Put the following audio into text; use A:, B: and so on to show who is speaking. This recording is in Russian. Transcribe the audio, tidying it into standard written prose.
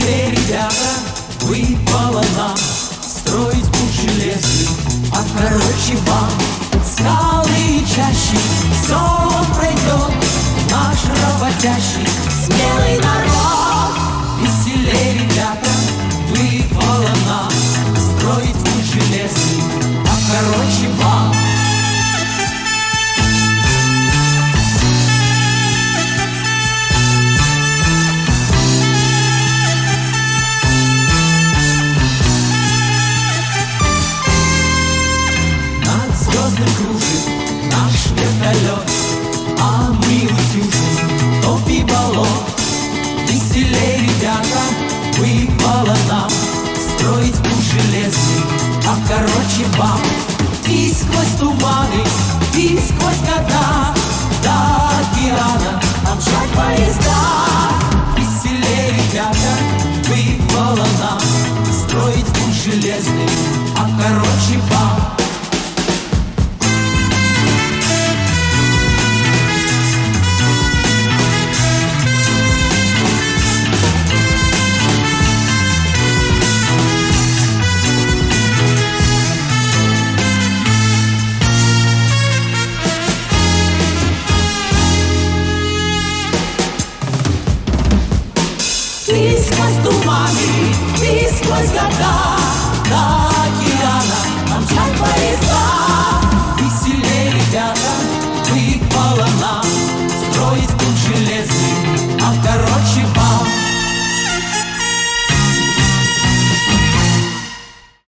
A: Веселее, ребята, выпало нам строить путь железный, а короче вам скалы и чащи, все пройдет наш работящий смелый народ. Веселее, ребята, выпало нам строить путь железный, а короче вам. Кружит наш вертолет, а мы утюжим топи болот. Веселее, ребята, выпало нам строить путь железный, а короче вам. И сквозь туманы, и сквозь года до океана мчат поезда. Веселее, ребята, выпало нам строить путь железный, а короче вам. И сквозь туманы, и сквозь года до океана мчат поезда. Веселее, ребята, выпало нам строить путь железный, а короче вам.